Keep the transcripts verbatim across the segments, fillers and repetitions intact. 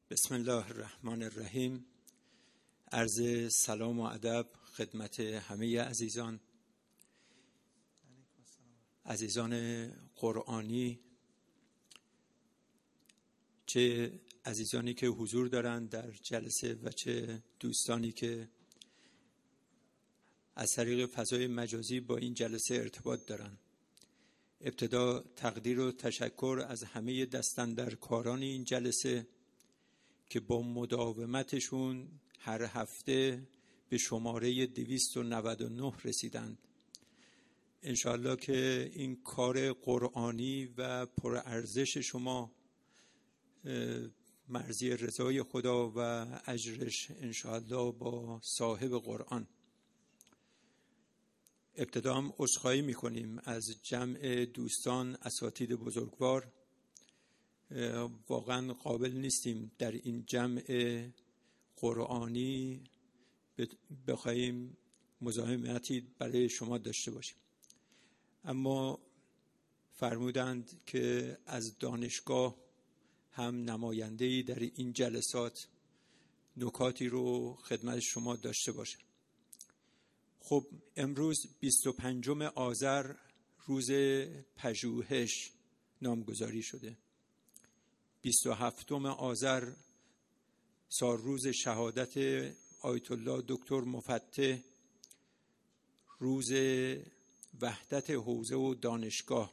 بسم الله الرحمن الرحیم. عرض سلام و ادب خدمت همه عزیزان عزیزان قرآنی، چه عزیزانی که حضور دارند در جلسه و چه دوستانی که از طریق فضای مجازی با این جلسه ارتباط دارند. ابتدا تقدیر و تشکر از همه دستاندرکاران این جلسه که با مداومتشون هر هفته به شماره دویست و نود و نه رسیدند. انشاءالله که این کار قرآنی و پرارزش شما مرضی رضای خدا و اجرش انشاءالله با صاحب قرآن. ابتدا هم عذرخواهی میکنیم از جمع دوستان اساتید بزرگوار. واقعا قابل نیستیم در این جمع قرآنی بخواهیم مزاحمتی برای شما داشته باشیم، اما فرمودند که از دانشگاه هم نماینده‌ای در این جلسات نکاتی رو خدمت شما داشته باشه. خب امروز بیست و پنجم آذر روز پژوهش نامگذاری شده. بیست و هفتم آذر سالروز شهادت آیت الله دکتر مفتح، روز وحدت حوزه و دانشگاه.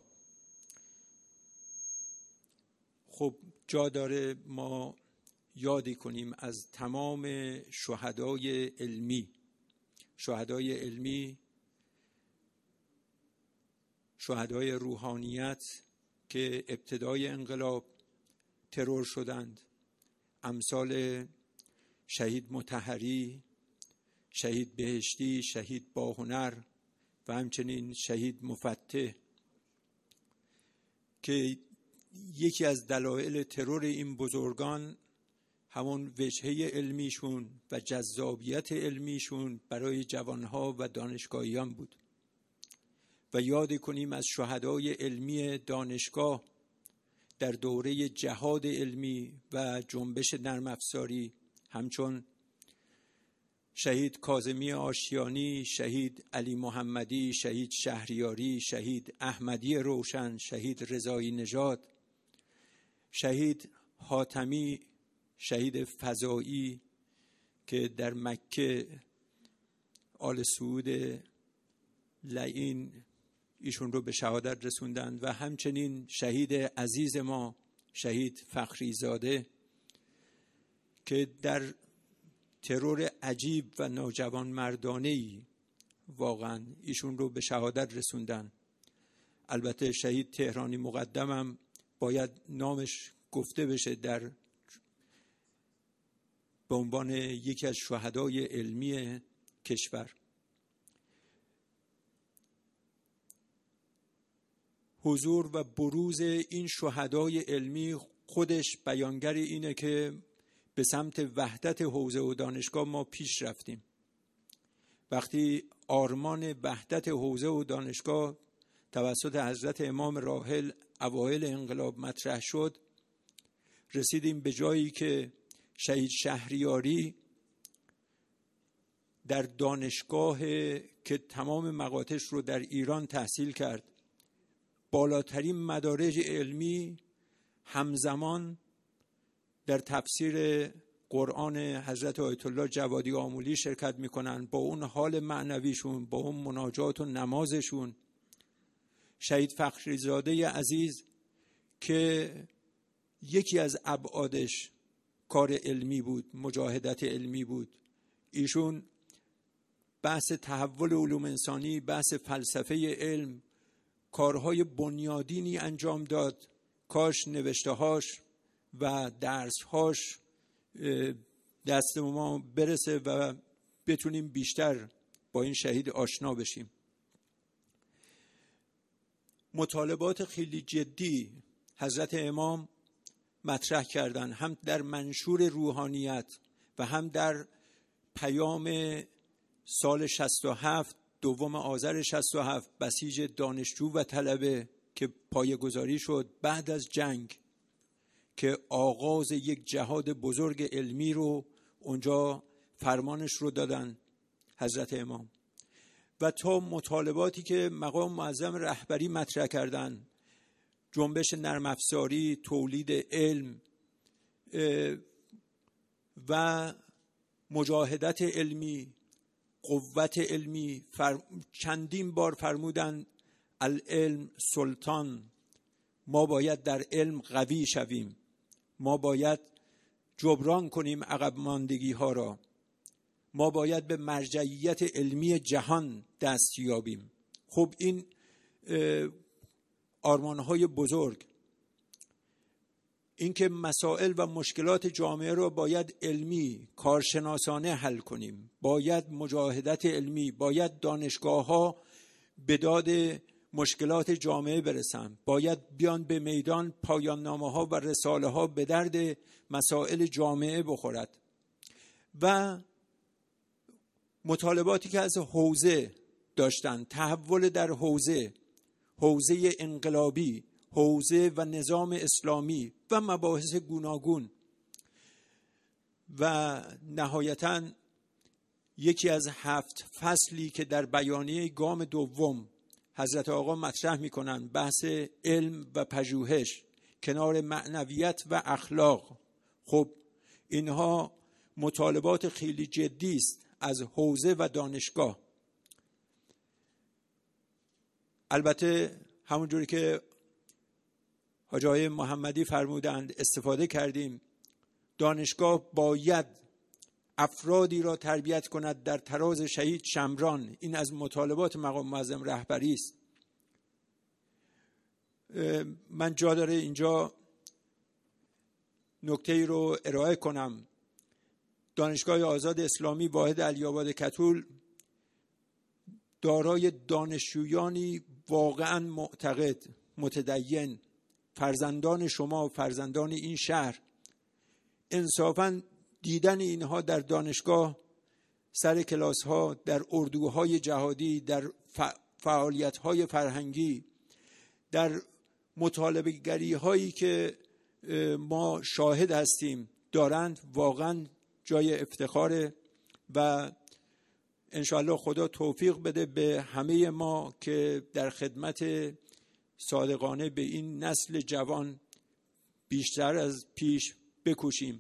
خب جا داره ما یادی کنیم از تمام شهدای علمی. شهدای علمی، شهدای روحانیت که ابتدای انقلاب ترور شدند، امثال شهید مطهری، شهید بهشتی، شهید باهنر و همچنین شهید مفتح، که یکی از دلایل ترور این بزرگان همون وجهه علمیشون و جذابیت علمیشون برای جوانها و دانشگاهیان بود. و یاد کنیم از شهدای علمی دانشگاه در دوره جهاد علمی و جنبش نرم افزاری، همچون شهید کاظمی آشتیانی، شهید علی محمدی، شهید شهریاری، شهید احمدی روشن، شهید رضایی نژاد، شهید حاتمی، شهید فضایی که در مکه آل سعود لعین ایشون رو به شهادت رسوندند، و همچنین شهید عزیز ما شهید فخری زاده که در ترور عجیب و ناجوان مردانه‌ای واقعا ایشون رو به شهادت رسوندند. البته شهید تهرانی مقدمم باید نامش گفته بشه در به عنوان یکی از شهدای علمی کشور. حضور و بروز این شهدای علمی خودش بیانگر اینه که به سمت وحدت حوزه و دانشگاه ما پیش رفتیم. وقتی آرمان وحدت حوزه و دانشگاه توسط حضرت امام راحل اوایل انقلاب مطرح شد، رسیدیم به جایی که شهید شهریاری در دانشگاه که تمام مقاطعش رو در ایران تحصیل کرد، بالاترین مدارج علمی، همزمان در تفسیر قرآن حضرت آیت الله جوادی آمولی شرکت میکنن با اون حال معنویشون، با اون مناجات و نمازشون. شهید فخری زاده عزیز که یکی از ابعادش کار علمی بود، مجاهدت علمی بود، ایشون بحث تحول علوم انسانی، بحث فلسفه علم، کارهای بنیادینی انجام داد. کاش نوشته‌هاش و درس‌هاش دست ما برسه و بتونیم بیشتر با این شهید آشنا بشیم. مطالبات خیلی جدی حضرت امام مطرح کردن، هم در منشور روحانیت و هم در پیام سال شصت و هفت، دوم آذر شصت و هفت، بسیج دانشجو و طلبه که پایه‌گذاری شد بعد از جنگ، که آغاز یک جهاد بزرگ علمی رو اونجا فرمانش رو دادن حضرت امام. و تا مطالباتی که مقام معظم رهبری مطرح کردن، جنبش نرم افزاری، تولید علم و مجاهدت علمی، قوت علمی، فر... چندین بار فرمودن العلم سلطان، ما باید در علم قوی شویم، ما باید جبران کنیم عقب ماندگی ها را، ما باید به مرجعیت علمی جهان دست یابیم. خب این آرمان‌های بزرگ، اینکه مسائل و مشکلات جامعه را باید علمی، کارشناسانه حل کنیم، باید مجاهدت علمی، باید دانشگاه‌ها به داد مشکلات جامعه برسن، باید بیان به میدان پایان نامه‌ها و رساله‌ها به درد مسائل جامعه بخورد. و مطالباتی که از حوزه داشتن، تحول در حوزه، حوزه انقلابی، حوزه و نظام اسلامی و مباحث گوناگون. و نهایتاً یکی از هفت فصلی که در بیانیه گام دوم حضرت آقا مطرح میکنن، بحث علم و پژوهش کنار معنویت و اخلاق. خب اینها مطالبات خیلی جدی است از حوزه و دانشگاه. البته همونجوری که حاجی آقای محمدی فرمودند استفاده کردیم، دانشگاه باید افرادی را تربیت کند در تراز شهید شمران. این از مطالبات مقام معظم رهبری است. من جا داره اینجا نکته‌ای رو ارائه کنم. دانشگاه آزاد اسلامی واحد علی‌آباد کتول دارای دانشجویانی واقعا معتقد، متدین، فرزندان شما، فرزندان این شهر. انصافاً دیدن اینها در دانشگاه، سر کلاس ها، در اردوهای جهادی، در فعالیت های فرهنگی، در مطالبه گری هایی که ما شاهد هستیم دارند، واقعا جای افتخاره. و انشاءالله خدا توفیق بده به همه ما که در خدمت صادقانه به این نسل جوان بیشتر از پیش بکوشیم.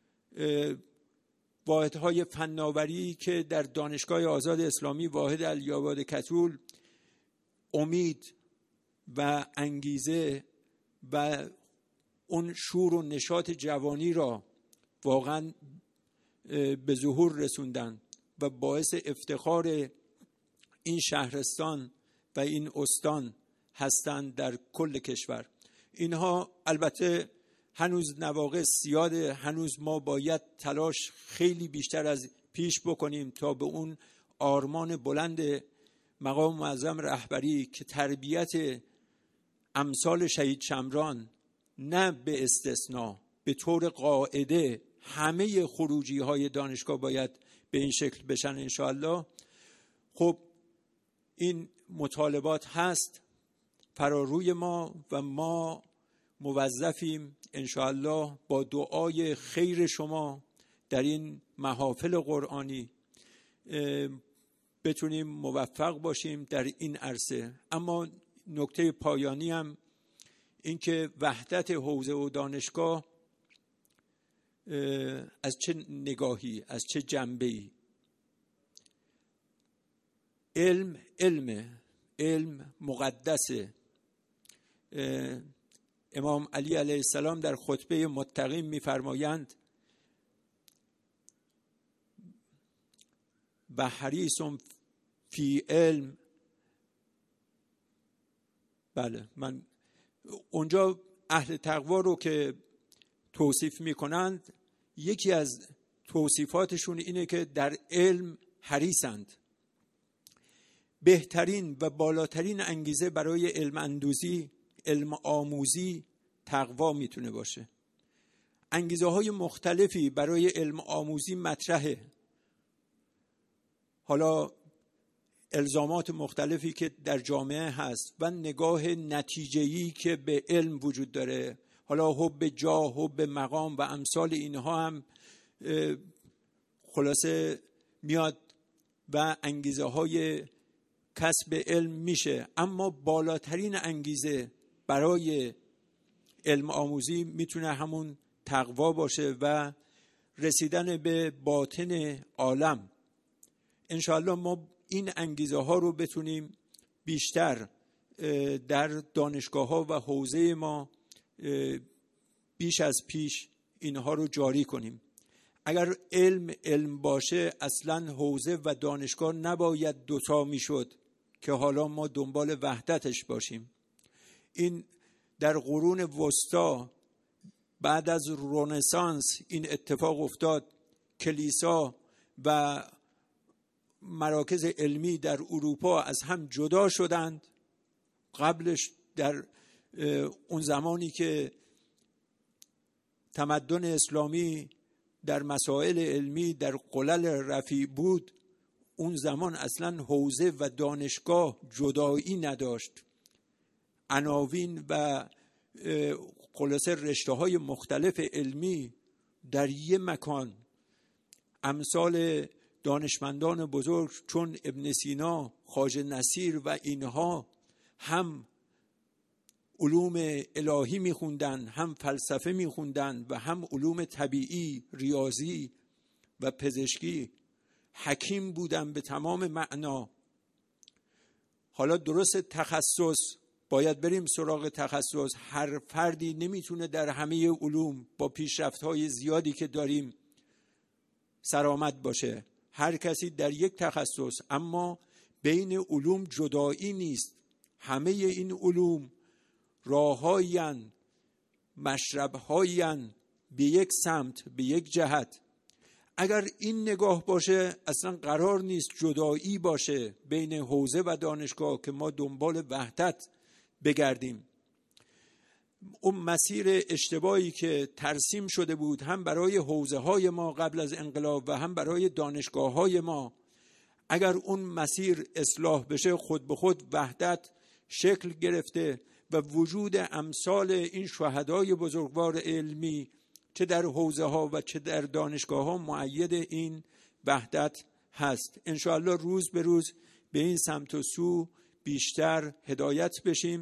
واحدهای فناوری که در دانشگاه آزاد اسلامی واحد علی‌آباد کتول امید و انگیزه و اون شور و نشاط جوانی را واقعا به ظهور رسوندن و باعث افتخار این شهرستان و این استان هستند در کل کشور. اینها البته هنوز نواقص زیاده، هنوز ما باید تلاش خیلی بیشتر از پیش بکنیم تا به اون آرمان بلند مقام معظم رهبری که تربیت امثال شهید شمران، نه به استثناء، به طور قاعده همه خروجی های دانشگاه باید به این شکل بشن انشاءالله. خب این مطالبات هست فراروی ما و ما موظفیم انشاءالله با دعای خیر شما در این محافل قرآنی بتونیم موفق باشیم در این عرصه. اما نکته پایانی هم این که وحدت حوزه و دانشگاه از چه نگاهی، از چه جنبه‌ای؟ علم علم علم مقدسه. امام علی علیه السلام در خطبه متقین می‌فرمایند و حریص فی علم. بله، من اونجا اهل تقوا رو که توصیف میکنند، یکی از توصیفاتشون اینه که در علم حریصند. بهترین و بالاترین انگیزه برای علم اندوزی، علم آموزی تقوا میتونه باشه. انگیزه های مختلفی برای علم آموزی مطرحه. حالا الزامات مختلفی که در جامعه هست و نگاه نتیجه‌ای که به علم وجود داره، حالا حب جاه، حب مقام و امثال اینها هم خلاصه میاد و انگیزه های کسب علم میشه. اما بالاترین انگیزه برای علم آموزی میتونه همون تقوا باشه و رسیدن به باطن عالم. انشاءالله ما این انگیزه ها رو بتونیم بیشتر در دانشگاه ها و حوزه ما بیش از پیش اینها رو جاری کنیم. اگر علم علم باشه اصلا حوزه و دانشگاه نباید دوتا میشد که حالا ما دنبال وحدتش باشیم. این در قرون وسطا بعد از رنسانس این اتفاق افتاد. کلیسا و مراکز علمی در اروپا از هم جدا شدند. قبلش در اون زمانی که تمدن اسلامی در مسائل علمی در قلل رفیع بود، اون زمان اصلا حوزه و دانشگاه جدایی نداشت. عناوین و خلاصه رشته های مختلف علمی در یه مکان. امثال دانشمندان بزرگ چون ابن سینا، خواجه نصیر و اینها هم علوم الهی میخوندن، هم فلسفه میخوندن و هم علوم طبیعی، ریاضی و پزشکی. حکیم بودن به تمام معنا. حالا درست تخصص، باید بریم سراغ تخصص. هر فردی نمیتونه در همه علوم با پیشرفت‌های زیادی که داریم سرآمد باشه. هر کسی در یک تخصص، اما بین علوم جدایی نیست. همه این علوم راه‌هایند، مشرب‌هایند به یک سمت، به یک جهت. اگر این نگاه باشه اصلا قرار نیست جدایی باشه بین حوزه و دانشگاه که ما دنبال وحدت بگردیم. اون مسیر اشتباهی که ترسیم شده بود هم برای حوزه های ما قبل از انقلاب و هم برای دانشگاه های ما، اگر اون مسیر اصلاح بشه خود به خود وحدت شکل گرفته و وجود امثال این شهدای بزرگوار علمی چه در حوزه ها و چه در دانشگاه ها مؤید این وحدت هست. انشاءالله روز به روز به این سمت و سو بیشتر هدایت بشیم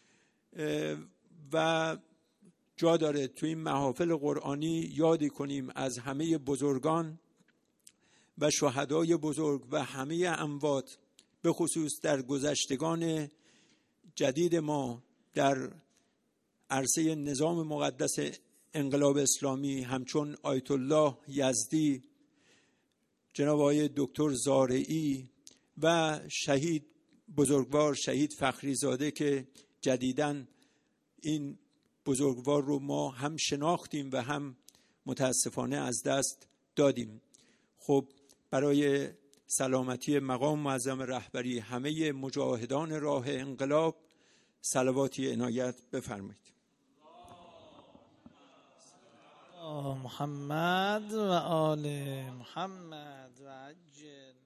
و جا داره تو این محافل قرآنی یادی کنیم از همه بزرگان و شهدای بزرگ و همه اموات، به خصوص در گذشتگان جدید ما در عرصه نظام مقدس انقلاب اسلامی، همچون آیت الله یزدی، جناب آقای دکتر زارعی و شهید بزرگوار شهید فخری زاده که جدیداً این بزرگوار رو ما هم شناختیم و هم متاسفانه از دست دادیم. خب برای سلامتی مقام معظم رهبری همه مجاهدان راه انقلاب صلواتی عنایت بفرمایید. محمد و آل محمد و عجل